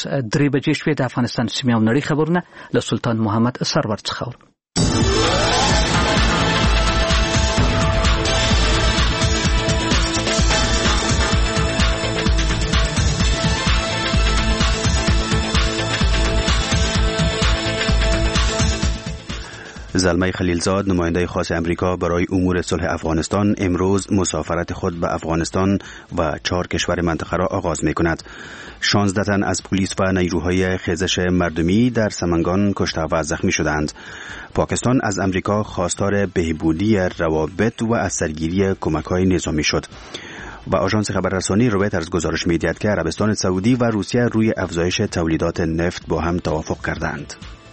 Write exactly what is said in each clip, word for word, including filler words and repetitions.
اوس درې بجې شوې د افغانستان سیمې او نړۍ خبرونه له سلطان محمد سرور څخه. زلمه خلیلزاد نماینده خاص امریکا برای امور صلح افغانستان امروز مسافرت خود به افغانستان و چهار کشور منطقه را آغاز می کند. شانزده تن از پلیس و نیروهای خیزش مردمی در سمنگان کشته و زخمی شدند. پاکستان از امریکا خواستار بهبودی روابط و از سرگیری کمک‌های نظامی شد. و آژانس خبررسانی رویترز گزارش می‌دهد که عربستان سعودی و روسیه روی افزایش تولیدات نفت با هم توافق کردند.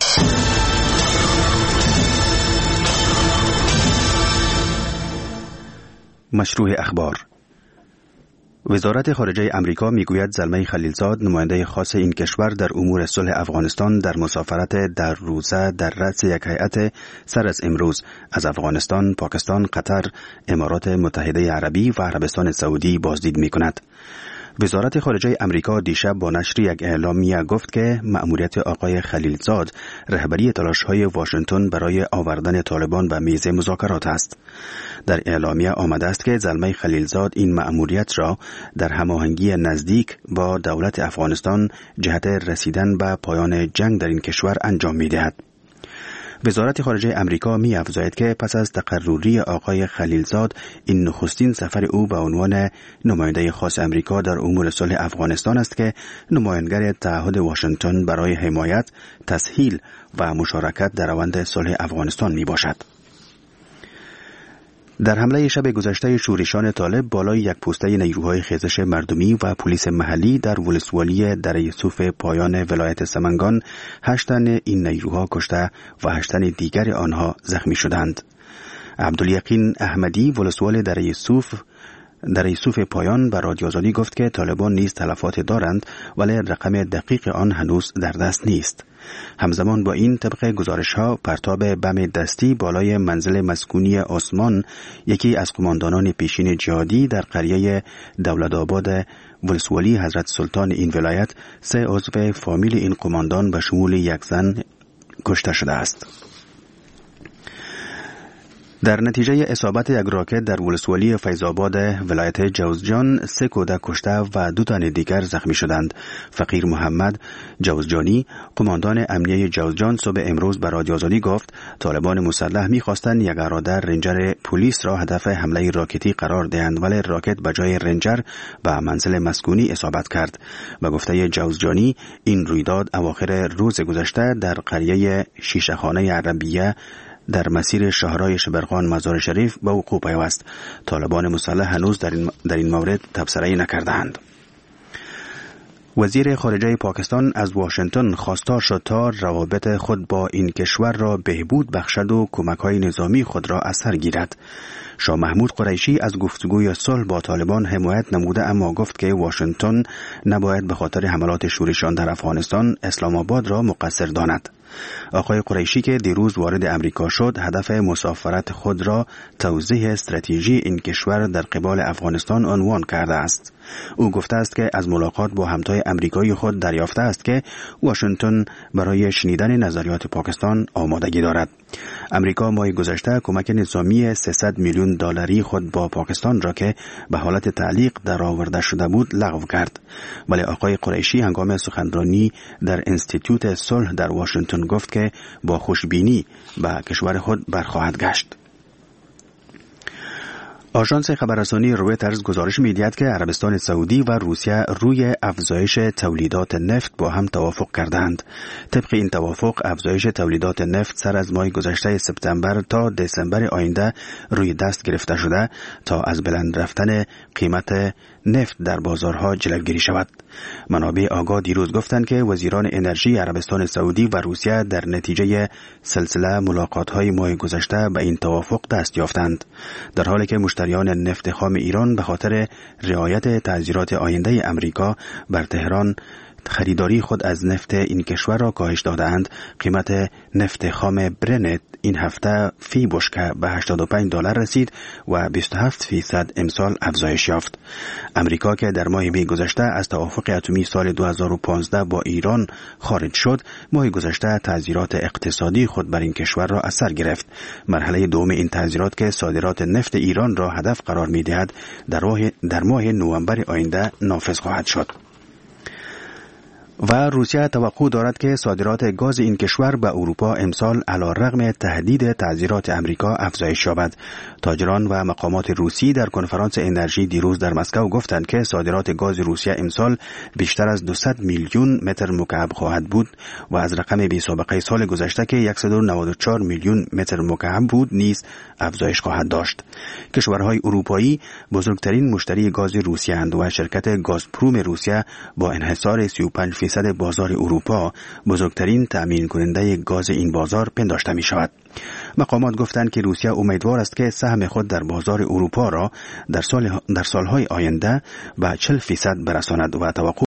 مشروع اخبار. وزارت خارجه امریکا میگوید زلمه خلیلزاد نماینده خاص این کشور در امور صلح افغانستان در مسافرت در روزه در رأس یک هیئت سر از امروز از افغانستان، پاکستان، قطر، امارات متحده عربی و عربستان سعودی بازدید میکند. وزارت خارجه امریکا دیشب با نشر یک اعلامیه گفت که مأموریت آقای خلیلزاد رهبری تلاش‌های واشنگتن برای آوردن طالبان به میز مذاکرات است. در اعلامیه آمده است که زلمه خلیلزاد این مأموریت را در هماهنگی نزدیک با دولت افغانستان جهت رسیدن به پایان جنگ در این کشور انجام می‌دهد. وزارت خارجه امریکا می افزاید که پس از تقرری آقای خلیلزاد این نخستین سفر او به عنوان نماینده خاص امریکا در امور صلح افغانستان است که نمایانگر تعهد واشنگتن برای حمایت، تسهیل و مشارکت در روند صلح افغانستان می باشد. در حمله شب گذشته شورشان طالب بالای یک پوسته نیروهای خیزش مردمی و پلیس محلی در ولسوالی دره یوسف پایان ولایت سمنگان هشت تن این نیروها کشته و هشت تن دیگر آنها زخمی شدند. عبدالیقین احمدی ولسوال دره یوسف در یوسف پایان به رادیو آزادی گفت که طالبان نیز تلفات دارند ولی رقم دقیق آن هنوز در دست نیست. همزمان با این طبق گزارش ها پرتاب بم دستی بالای منزل مسکونی عثمان یکی از قماندانان پیشین جهادی در قریه دولت‌آباد ولسوالی حضرت سلطان این ولایت سه عضو فامیل این قماندان به شمول یک زن کشته شده است. در نتیجه اصابت یک راکت در ولسوالی فیض‌آباد ولایت جوزجان سه کودک کشته و دو تن دیگر زخمی شدند. فقیر محمد جوزجانی قماندان امنیه جوزجان صبح امروز به رادیو آزادی گفت طالبان مسلح می‌خواستند یک اراده رنجر پلیس را هدف حمله راکتی قرار دهند ولی راکت به جای رنجر به منزل مسکونی اصابت کرد. به گفته جوزجانی این رویداد اواخر روز گذشته در قریه شیشه‌خانه عربیه در مسیر شهرهای شبرغان مزار شریف به وقوع پیوست. طالبان مسلح هنوز در این, در این مورد تبصره‌ای نکردند. وزیر خارجه پاکستان از واشنگتن خواستار شد تا روابط خود با این کشور را بهبود بخشد و کمک‌های نظامی خود را از سر گیرد. شاه محمود قریشی از گفتگوی صلح با طالبان حمایت نموده اما گفت که واشنگتن نباید به خاطر حملات شورشان در افغانستان اسلام آباد را مقصر داند. آقای قریشی که دیروز وارد امریکا شد هدف مسافرت خود را توضیح استراتژی این کشور در قبال افغانستان عنوان کرده است. او گفته است که از ملاقات با همتای امریکایی خود دریافته است که واشنگتن برای شنیدن نظریات پاکستان آمادگی دارد. امریکا ماه گذشته کمک نظامی سیصد میلیون دلاری خود با پاکستان را که به حالت تعلیق در آورده شده بود لغو کرد. ولی آقای قریشی هنگام سخنرانی در انستیتوت صلح در واشنگتن گفت که با خوشبینی به کشور خود برخواهد گشت. آژانس خبررسانی رویترز گزارش می‌دهد که عربستان سعودی و روسیه روی افزایش تولیدات نفت با هم توافق کردند. طبق این توافق افزایش تولیدات نفت سر از ماه گذشته سپتامبر تا دسامبر آینده روی دست گرفته شده تا از بلند رفتن قیمت نفت در بازارها جلوگیری شود. منابع آگاه دیروز گفتند که وزیران انرژی عربستان سعودی و روسیه در نتیجه سلسله ملاقات‌های ماه گذشته به این توافق دست یافتند. در حالی که مشتریان نفت خام ایران به خاطر رعایت تعزیرات آینده امریکا بر تهران خریداری خود از نفت این کشور را کاهش دادند، قیمت نفت خام برنت این هفته فی بشکه به هشتاد و پنج دلار رسید و بیست و هفت فیصد امسال افزایش یافت. امریکا که در ماه می گذشته از توافق اتمی سال دو هزار و پانزده با ایران خارج شد، ماه گذشته تعزیرات اقتصادی خود بر این کشور را از سر گرفت. مرحله دوم این تعزیرات که صادرات نفت ایران را هدف قرار می دهد در, در ماه نوامبر آینده نافذ خواهد شد. و روسیه توقع دارد که صادرات گاز این کشور به اروپا امسال علیرغم تهدید تعزیرات امریکا افزایش یابد. تاجران و مقامات روسی در کنفرانس انرژی دیروز در مسکو گفتند که صادرات گاز روسیه امسال بیشتر از دویست میلیون متر مکعب خواهد بود و از رقم بی سابقه سال گذشته که صد و نود و چهار میلیون متر مکعب بود نیز افزایش خواهد داشت. کشورهای اروپایی بزرگترین مشتری گاز روسیه اند و شرکت گازپروم روسیه با انحصار سی و پنج درصد بازار اروپا بزرگترین تأمین کننده گاز این بازار پنداشته می شود. مقامات گفتند که روسیه امیدوار است که سهم خود در بازار اروپا را در سال در سالهای آینده به چهل درصد برساند و توقع